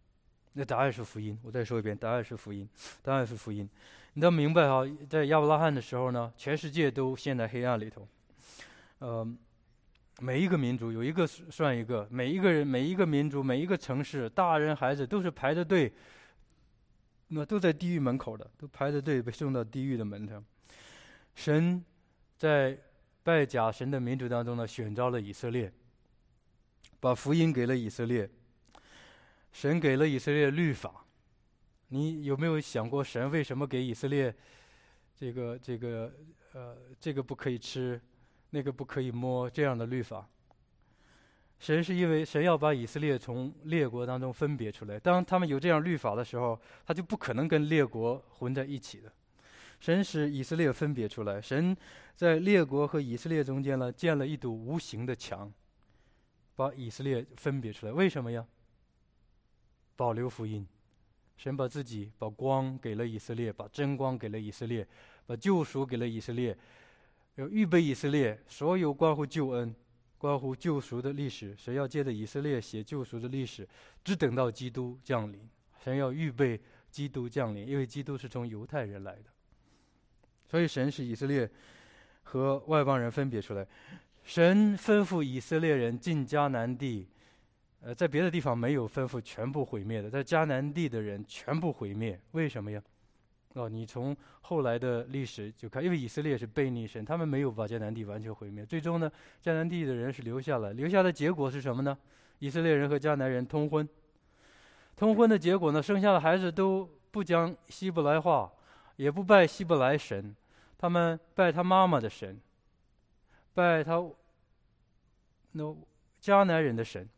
那答案是福音。我再说一遍，答案是福音，答案是福音。你要明白哈，在亚伯拉罕的时候呢，全世界都陷在黑暗里头。呃，每一个民族有一个算一个，每一个人、每一个民族、每一个城市，大人孩子都是排着队，那都在地狱门口的，都排着队被送到地狱的门上。神在拜假神的民族当中呢，选召了以色列，把福音给了以色列。神给了以色列律法，你有没有想过神为什么给以色列这个这个呃这个不可以吃，那个不可以摸这样的律法？神是因为神要把以色列从列国当中分别出来，当他们有这样律法的时候，他就不可能跟列国混在一起的。神使以色列分别出来，神在列国和以色列中间呢建了一堵无形的墙，把以色列分别出来。为什么呀？保留福音，神把自己把光给了以色列，把真光给了以色列，把救赎给了以色列，要预备以色列所有关乎救恩、关乎救赎的历史。神要借着以色列写救赎的历史，只等到基督降临。神要预备基督降临，因为基督是从犹太人来的，所以神是以色列和外邦人分别出来。神吩咐以色列人进迦南地。呃，在别的地方没有吩咐全部毁灭的，在迦南地的人全部毁灭，为什么呀？哦，你从后来的历史就看，因为以色列是悖逆神，他们没有把迦南地完全毁灭，最终呢，迦南地的人是留下来，留下的结果是什么呢？以色列人和迦南人通婚，通婚的结果呢，生下的孩子都不讲希伯来话，也不拜希伯来神，他们拜他妈妈的神，拜他那迦南人的神。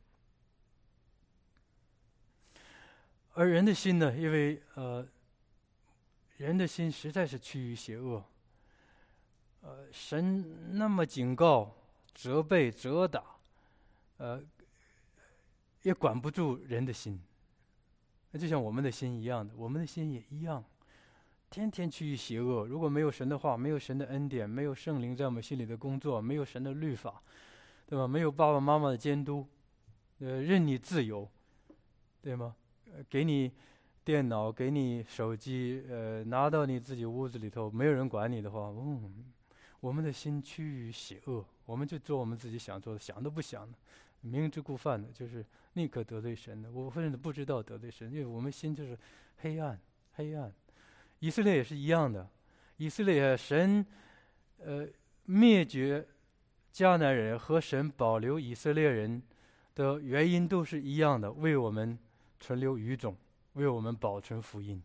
而人的心呢，因为呃，人的心实在是趋于邪恶。呃，神那么警告、责备、责打，呃，也管不住人的心。那就像我们的心一样的，我们的心也一样，天天趋于邪恶。如果没有神的话，没有神的恩典，没有圣灵在我们心里的工作，没有神的律法，对吧？没有爸爸妈妈的监督，呃，任你自由，对吗？给你电脑，给你手机，呃，拿到你自己屋子里头，没有人管你的话，嗯，我们的心趋于邪恶，我们就做我们自己想做的，想都不想的，明知故犯的，就是宁可得罪神的。我甚至不知道得罪神，因为我们心就是黑暗，黑暗。以色列也是一样的，以色列神，呃，灭绝迦南人和神保留以色列人的原因都是一样的，为我们存留余种，为我们保存福音。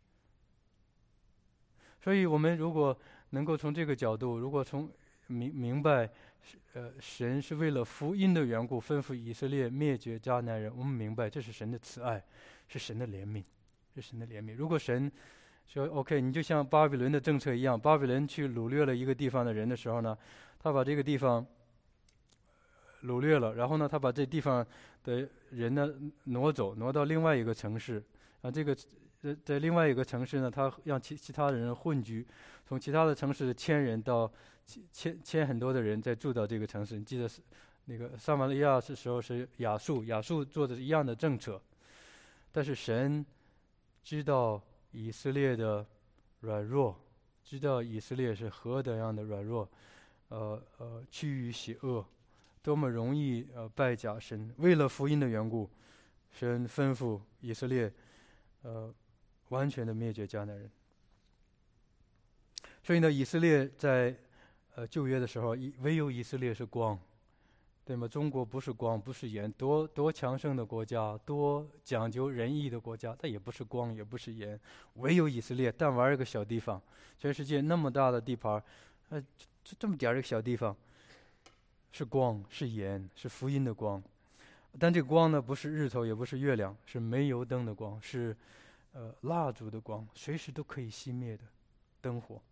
所以我们如果能够从这个角度，如果从明明白，呃，神是为了福音的缘故吩咐以色列灭绝迦南人，我们明白这是神的慈爱，是神的怜悯，是神的怜悯。如果神说 OK， 你就像巴比伦的政策一样，巴比伦去掳掠了一个地方的人的时候呢，他把这个地方掳掠了，然后呢，他把这地方的人呢挪走，挪到另外一个城市，啊，这个呃在另外一个城市呢，他让其其他的人混居，从其他的城市迁人到迁迁很多的人再住到这个城市。你记得是那个撒玛利亚的时候是亚述，亚述做的一样的政策，但是神知道以色列的软弱，知道以色列是何等样的软弱，呃呃趋于邪恶。多么容易呃拜假神！为了福音的缘故，神吩咐以色列，呃，完全的灭绝迦南人。所以呢，以色列在呃旧约的时候，以唯有以色列是光，对吗？中国不是光，不是盐，多多强盛的国家，多讲究仁义的国家，但也不是光，也不是盐，唯有以色列，但玩一个小地方，全世界那么大的地盘，呃，就这么点儿一个小地方。是光，是盐，是福音的光，但这个光呢，不是日头，也不是月亮，是煤油灯的光，是呃蜡烛的光，随时都可以熄灭的灯火。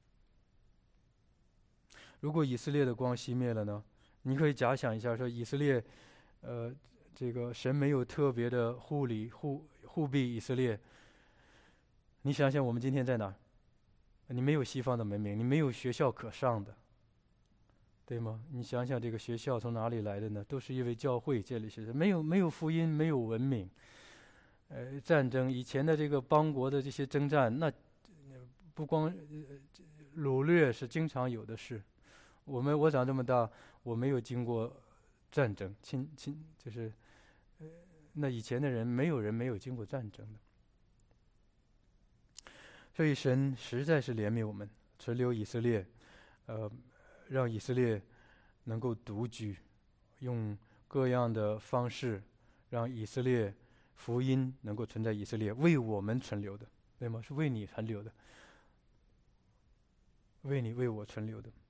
如果以色列的光熄灭了呢？你可以假想一下，说以色列，呃，这个神没有特别的护理护护庇以色列。你想想，我们今天在哪儿？你没有西方的文明，你没有学校可上的。对吗？你想想这个学校从哪里来的呢？都是因为教会建立起来，没有没有福音，没有文明， 呃战争，以前的这个邦国的这些征战，那不光、呃、掳掠是经常有的事。我们我长这么大，我没有经过战争，亲亲就是，呃，那以前的人没有人没有经过战争的。所以神实在是怜悯我们，存留以色列，呃，让以色列能够独居，用各样的方式让以色列福音能够存在以色列，为我们存留的，对吗？是为你存留的，为你为我存留的。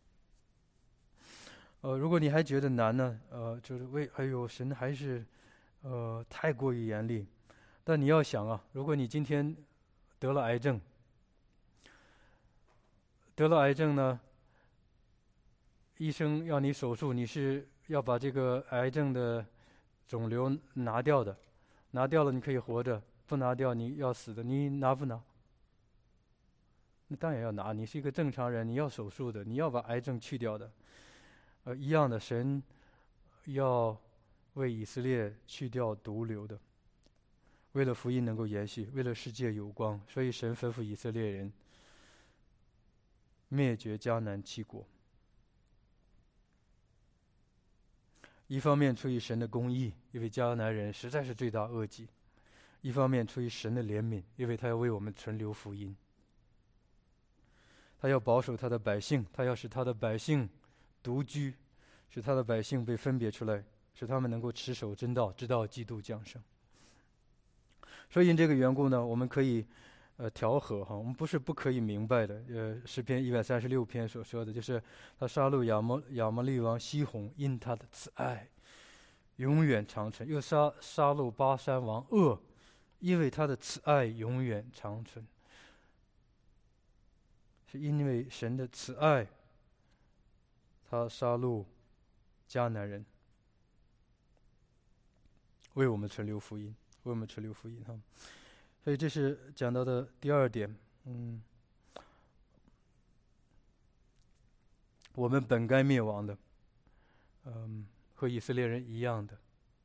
呃，如果你还觉得难呢，呃，就是为哎呦，神还是呃太过于严厉。但你要想啊，如果你今天得了癌症，得了癌症呢，医生要你手术，你是要把这个癌症的肿瘤拿掉的，拿掉了你可以活着，不拿掉你要死的，你拿不拿？那当然要拿，你是一个正常人，你要手术的，你要把癌症去掉的。呃，一样的，神要为以色列去掉毒瘤的，为了福音能够延续，为了世界有光，所以神吩咐以色列人灭绝迦南七国。一方面出于神的公义，因为迦南人实在是罪大恶极；一方面出于神的怜悯，因为他要为我们存留福音，他要保守他的百姓，他要使他的百姓独居，使他的百姓被分别出来，使他们能够持守真道，直到基督降生。所以因这个缘故呢，我们可以呃调和哈，我们不是不可以明白的。呃，诗篇一百三十六篇所说的就是，他杀戮亚摩亚摩利王西宏，因他的慈爱永远长存；又杀杀戮巴珊王噩，因为他的慈爱永远长存。是因为神的慈爱，他杀戮迦南人，为我们存留福音，为我们存留福音哈。所以这是讲到的第二点，嗯，我们本该灭亡的，嗯，和以色列人一样的，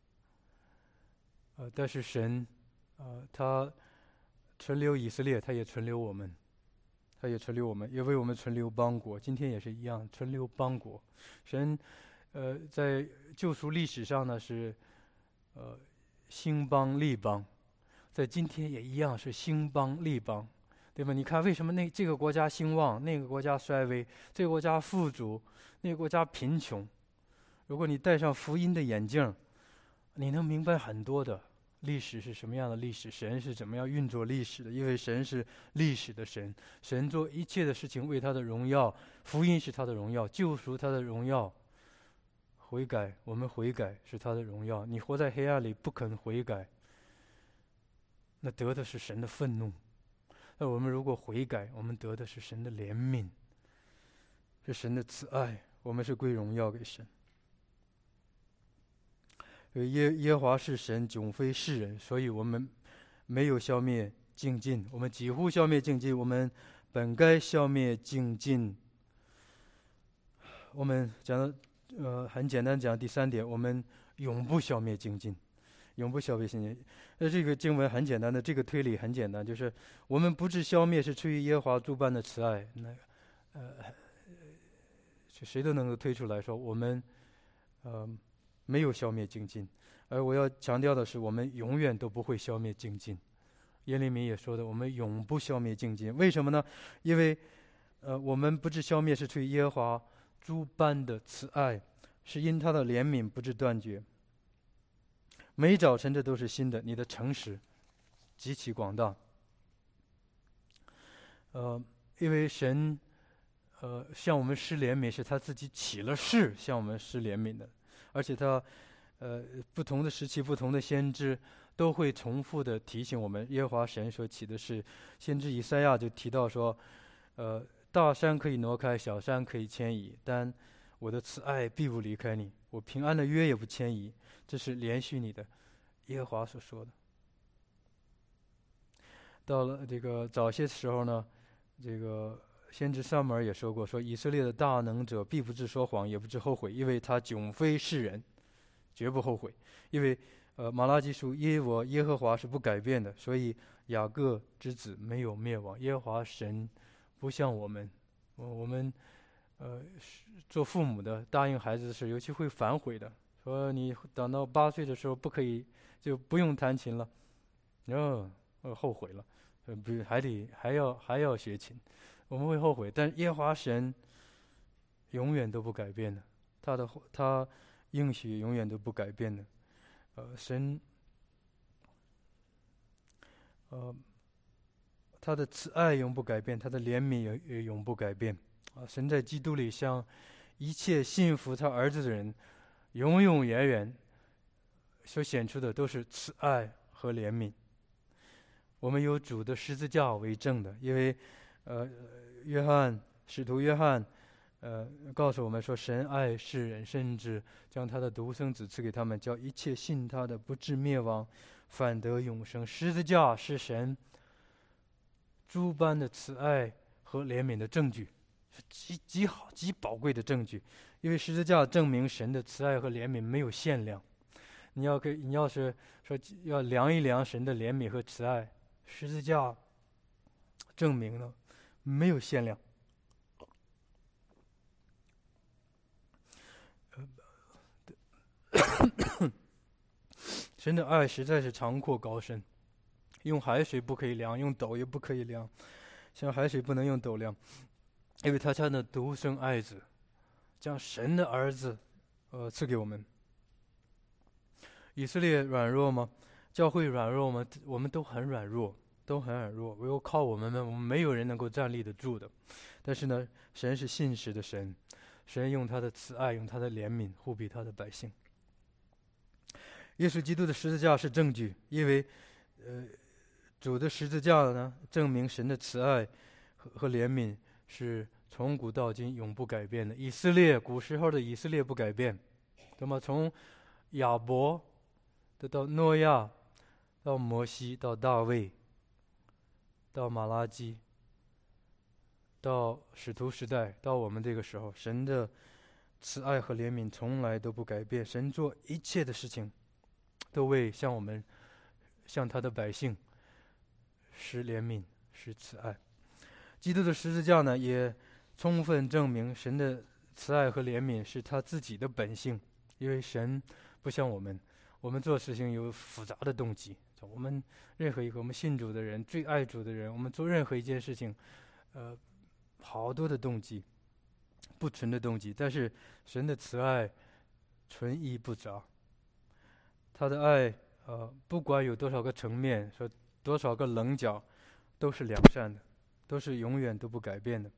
呃，但是神，呃，他存留以色列，他也存留我们，他也存留我们，也为我们存留邦国。今天也是一样，存留邦国。神，呃，在救赎历史上呢是，呃，兴邦立邦。在今天也一样是兴邦立邦，对吧？你看为什么那这个国家兴旺，那个国家衰微，这个国家富足，那个国家贫穷？如果你戴上福音的眼镜，你能明白很多的历史是什么样的历史，神是怎么样运作历史的。因为神是历史的神，神做一切的事情为他的荣耀，福音是他的荣耀，救赎他的荣耀，悔改我们悔改是他的荣耀。你活在黑暗里不肯悔改，那得的是神的愤怒。那我们如果悔改，我们得的是神的怜悯，是神的慈爱，我们是归荣耀给神。耶耶华是神，迥非世人，所以我们没有消灭净尽，我们几乎消灭净尽，我们本该消灭净尽。我们讲的呃很简单，讲第三点，我们永不消灭净尽。永不消灭净尽。那这个经文很简单的，这个推理很简单，就是我们不致消灭，是出于耶和华诸般的慈爱。那呃，谁都能够推出来说，我们呃没有消灭净尽。而我要强调的是，我们永远都不会消灭净尽。耶利米也说的，我们永不消灭净尽。为什么呢？因为呃，我们不致消灭，是出于耶和华诸般的慈爱，是因他的怜悯不致断绝。每早晨这都是新的，你的诚实极其广大。呃，因为神，呃，向我们施怜悯，是他自己起了誓向我们施怜悯的，而且他，呃，不同的时期、不同的先知都会重复的提醒我们，耶和华神所起的誓。先知以赛亚就提到说，呃，大山可以挪开，小山可以迁移，但我的慈爱必不离开你，我平安的约也不迁移。这是连续你的耶和华所说的。到了这个早些时候呢，这个先知撒母耳也说过，说以色列的大能者必不致说谎，也不致后悔，因为他迥非世人，绝不后悔。因为呃，马拉基书耶我耶和华是不改变的，所以雅各之子没有灭亡。耶和华神不像我们，我我们呃做父母的答应孩子的事，尤其会反悔的，说你等到八岁的时候不可以，就不用弹琴了，然后呃后悔了，呃不还得还要还要学琴，我们会后悔。但耶和华神永远都不改变的，他的他应许永远都不改变的。呃，神，呃，他的慈爱永不改变，他的怜悯也也永不改变。啊，神在基督里向一切信服他儿子的人，永永远远所显出的都是慈爱和怜悯。我们有主的十字架为证的，因为，呃，约翰使徒约翰。呃，告诉我们说，神爱世人，甚至将他的独生子赐给他们，叫一切信他的不至灭亡，反得永生。十字架是神诸般的慈爱和怜悯的证据，是极极好、极宝贵的证据。因为十字架证明神的慈爱和怜悯没有限量。你要给你要是说要量一量神的怜悯和慈爱，十字架证明了没有限量。神的爱实在是长阔高深，用海水不可以量，用斗也不可以量，像海水不能用斗量，因为他将那独生爱子，将神的儿子，呃，赐给我们。以色列软弱吗？教会软弱吗？我们都很软弱，都很软弱，唯有靠我们们，我们没有人能够站立得住的。但是呢，神是信实的神，神用他的慈爱，用他的怜悯护庇他的百姓。耶稣基督的十字架是证据，因为，呃，主的十字架呢，证明神的慈爱和和怜悯是从古到今永不改变的。以色列古时候的以色列不改变，那么从亚伯到诺亚，到摩西，到大卫，到马拉基，到使徒时代，到我们这个时候，神的慈爱和怜悯从来都不改变。神做一切的事情，都为向我们，向他的百姓施怜悯、施慈爱。基督的十字架呢，也充分证明神的慈爱和怜悯是他自己的本性。因为神不像我们，我们做事情有复杂的动机。我们任何一个我们信主的人、最爱主的人，我们做任何一件事情，呃，好多的动机，不纯的动机。但是神的慈爱纯一不杂。他的爱，呃，不管有多少个层面，说多少个棱角，都是良善的，都是永远都不改变的。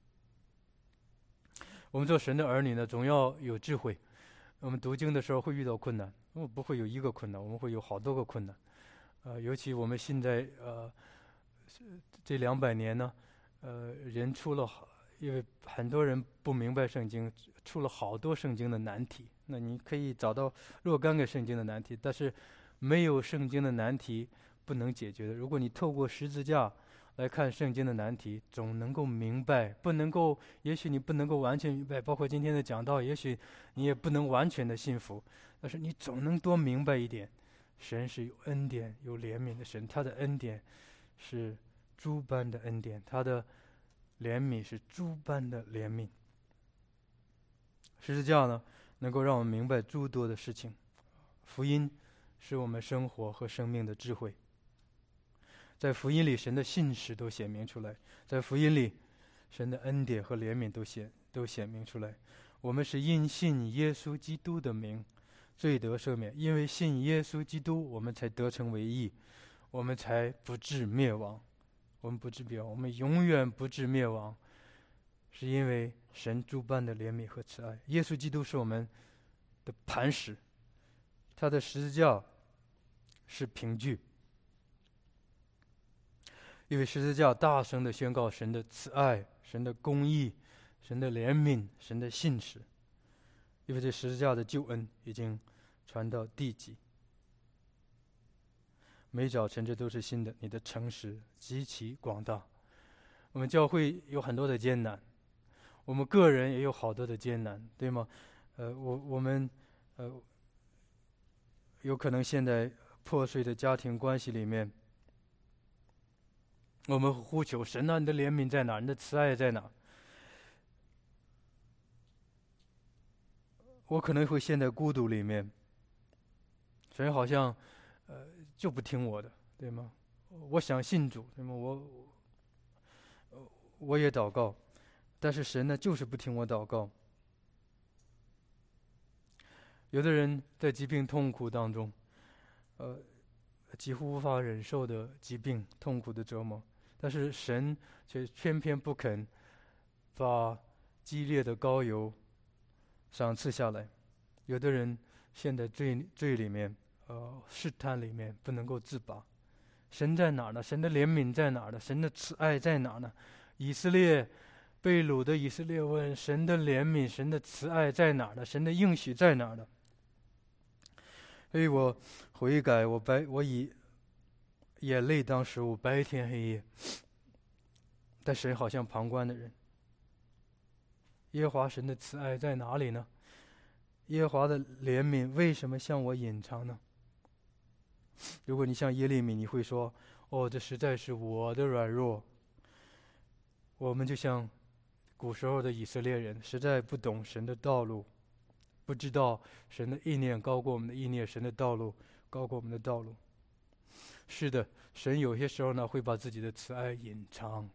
我们做神的儿女呢，总要有智慧。我们读经的时候会遇到困难，我们不会有一个困难，我们会有好多个困难。呃，尤其我们现在呃这两百年呢，呃，人出了好，因为很多人不明白圣经，出了好多圣经的难题。那你可以找到若干个圣经的难题，但是没有圣经的难题不能解决的。如果你透过十字架来看圣经的难题，总能够明白。不能够，也许你不能够完全明白，包括今天的讲道，也许你也不能完全的信服，但是你总能多明白一点。神是有恩典、有怜悯的神，他的恩典是诸般的恩典，他的怜悯是诸般的怜悯。十字架呢，能够让我们明白诸多的事情。福音是我们生活和生命的智慧。在福音里，神的信实都显明出来；在福音里，神的恩典和怜悯都显都显明出来。我们是因信耶稣基督的名，罪得赦免。因为信耶稣基督，我们才得成为义，我们才不至灭亡。我们不至灭亡，我们永远不至灭亡，是因为神诸般的怜悯和慈爱。耶稣基督是我们的磐石，他的十字架是凭据。因为十字架大声地宣告神的慈爱、神的公义、神的怜悯、神的信实。因为这十字架的救恩已经传到地极。每早晨这都是新的，你的诚实极其广大。我们教会有很多的艰难，我们个人也有好多的艰难，对吗？呃，我我们呃有可能现在破碎的家庭关系里面，我们呼求神啊，你的怜悯在哪？你的慈爱在哪？我可能会陷在孤独里面，神好像呃就不听我的，对吗？我想信主，对吗？我我也祷告，但是神呢就是不听我祷告。有的人在疾病痛苦当中，呃，几乎无法忍受的疾病痛苦的折磨，但是神却偏偏不肯把激烈的膏油赏赐下来。有的人陷在罪罪里面，呃，试探里面不能够自拔。神在哪儿呢？神的怜悯在哪儿呢？神的慈爱在哪儿呢？以色列被掳的以色列问：神的怜悯、神的慈爱在哪儿呢？神的应许在哪儿呢？所以我悔改，我白我以眼泪当食物，白天黑夜。但神好像旁观的人。耶和华神的慈爱在哪里呢？耶和华的怜悯为什么向我隐藏呢？如果你像耶利米，你会说：哦，这实在是我的软弱。我们就像古时候的以色列人，实在不懂神的道路，不知道神的意念高过我们的意念，神的道路高过我们的道路。是的，神有些时候呢会把自己的慈爱隐藏。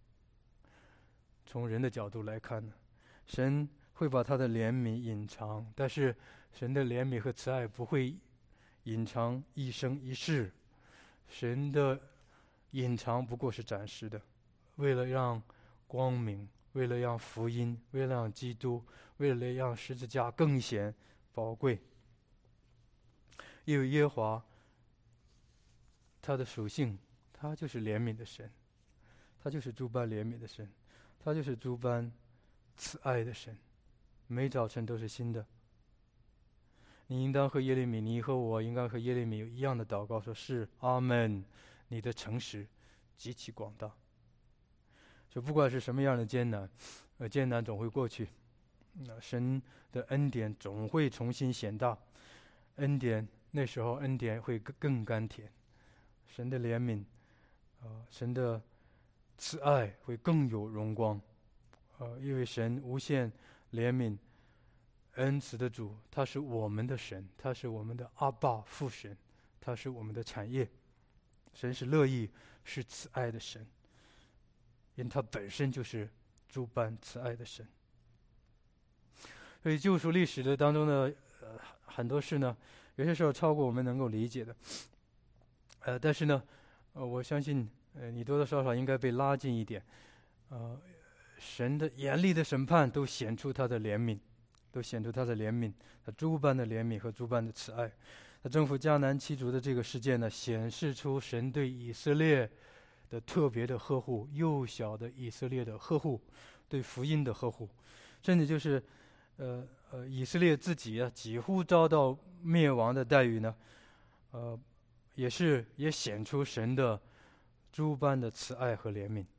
从人的角度来看呢，神会把他的怜悯隐藏，但是神的怜悯和慈爱不会隐藏一生一世。神的隐藏不过是暂时的，为了让光明，为了让福音，为了让基督，为了让十字架更显宝贵。因为耶和华他的属性，他就是怜悯的神，他就是诸般怜悯的神，他就是诸般慈爱的神，每早晨都是新的。你应当和耶利米，你和我应该和耶利米有一样的祷告，说是阿们，你的诚实极其广大。就不管是什么样的艰难，呃，艰难总会过去，呃，神的恩典总会重新显大，恩典那时候恩典会更更甘甜，神的怜悯，呃，神的慈爱会更有荣光，呃，因为神无限怜悯恩慈的主，他是我们的神，他是我们的阿爸父神，他是我们的产业。神是乐意是慈爱的神，因他本身就是诸般慈爱的神。所以救赎历史的当中的呃很多事呢，有些时候超过我们能够理解的，呃，但是呢，呃，我相信呃你多多少少应该被拉近一点，呃，神的严厉的审判都显出他的怜悯。都显出他的怜悯，他诸般的怜悯和诸般的慈爱。他征服迦南七族的这个事件呢，显示出神对以色列的特别的呵护，幼小的以色列的呵护，对福音的呵护，甚至就是呃呃以色列自己啊几乎遭到灭亡的待遇呢，呃也是也显出神的诸般的慈爱和怜悯。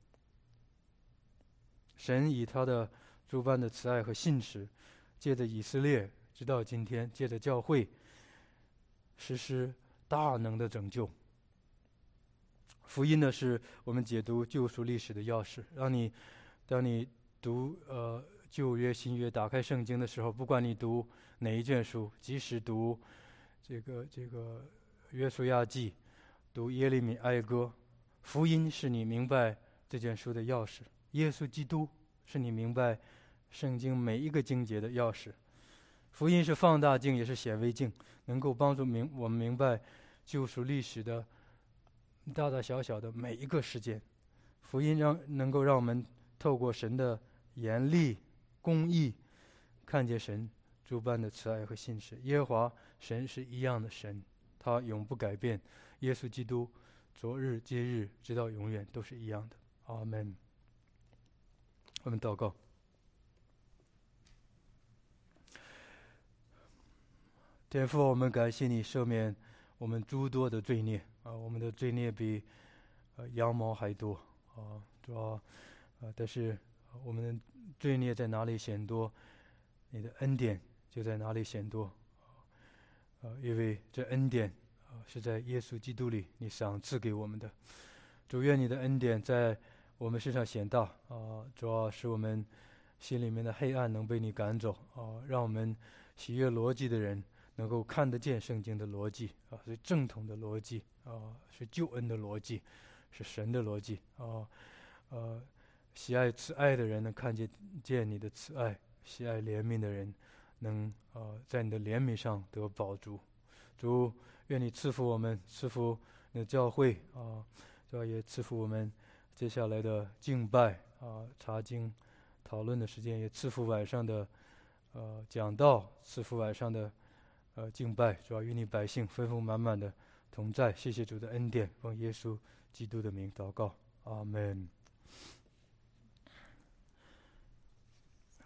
神以他的诸般的慈爱和信实，借着以色列直到今天，借着教会实施大能的拯救。福音呢，是我们解读救赎历史的钥匙。让你当你读呃旧约新约打开圣经的时候，不管你读哪一卷书，即使读这个这个约书亚记，读耶利米哀歌，福音是你明白这卷书的钥匙，耶稣基督是你明白圣经每一个经节的钥匙。福音是放大镜，也是显微镜，能够帮助明我们明白救赎历史的大大小小的每一个事件。福音让能够让我们透过神的严厉公义，看见神诸般的慈爱和信实。耶和华神是一样的神，他永不改变。耶稣基督昨日今日直到永远都是一样的。阿们。我们祷告。天父，我们感谢你赦免我们诸多的罪孽啊，我们的罪孽比呃羊毛还多啊，主要啊，但是我们的罪孽在哪里显多，你的恩典就在哪里显多。 呃，因为这恩典呃是在耶稣基督里你赏赐给我们的。主，愿你的恩典在我们身上显大啊、主要使我们心里面的黑暗能被你赶走啊、让我们喜悦逻辑的人能够看得见圣经的逻辑啊，是正统的逻辑啊，是救恩的逻辑，是神的逻辑啊。呃，喜爱慈爱的人能看见见你的慈爱，喜爱怜悯的人能呃在你的怜悯上得饱足。主，愿你赐福我们，赐福你的教会啊，主要也赐福我们接下来的敬拜啊、查经讨论的时间，也赐福晚上的呃讲道，赐福晚上的呃敬拜，主要与你百姓丰丰满满的同在。谢谢主的恩典，奉耶稣基督的名祷告，阿门。